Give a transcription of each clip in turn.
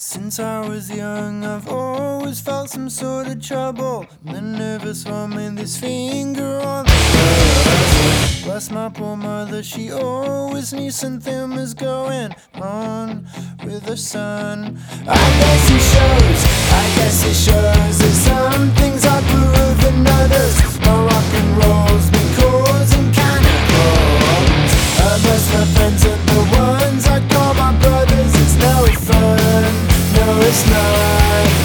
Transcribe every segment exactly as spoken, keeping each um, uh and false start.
Since I was young, I've always felt some sort of trouble. The nervous one with his finger on the buzzer. Bless my poor mother, she always knew something was going on with her son. I guess it shows, I guess it shows that some things are cooler than others. My rock and roll's been causing kind of problems. I bless my friends and the ones I call my brothers. It's no fun, no it's not.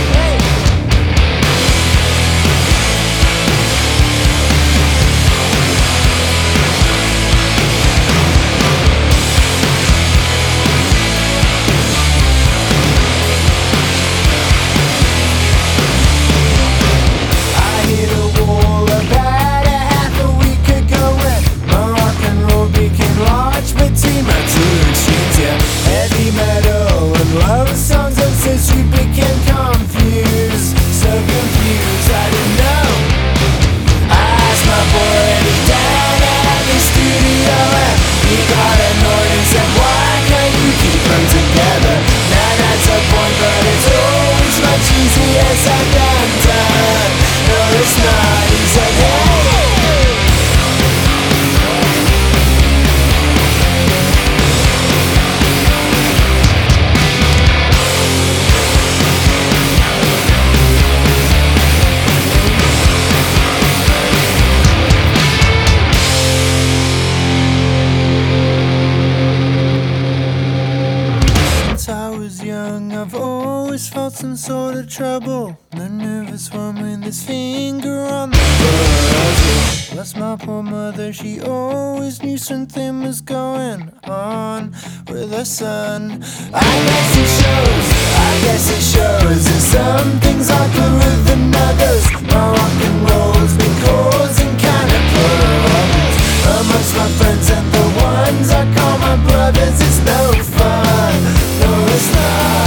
I've always felt some sort of trouble. The nervous one with his finger on the buzzer. Bless my poor mother, she always knew something was going on with her son. I guess it shows, I guess it shows that some things are cooler than others. My rock and roll's been causing kind of problems amongst my friends and the ones I call my brothers. It's no fun, no it's not.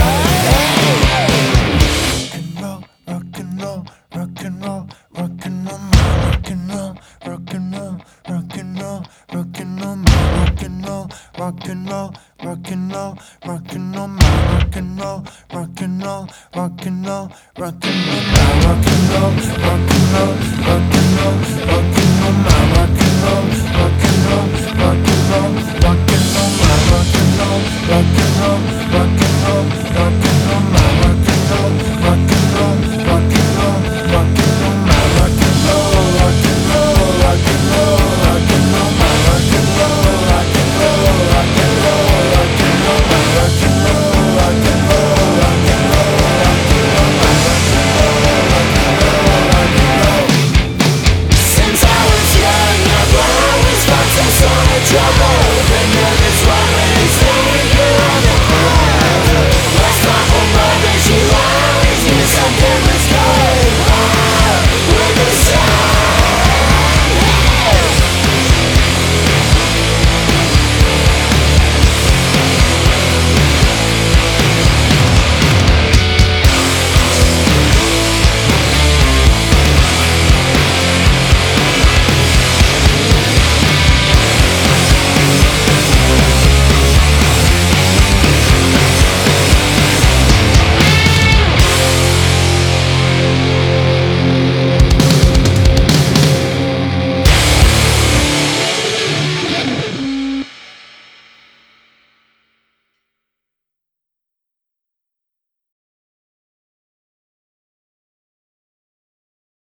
Rock and roll, rock and roll, rock and roll, my rock and roll, rock and roll, rock and roll, rock and roll, my rock and roll, rock and roll, rock and roll, rock and roll, my rock and roll, rock and roll, rock and roll, rock and roll, my rock and roll, rock and roll, rock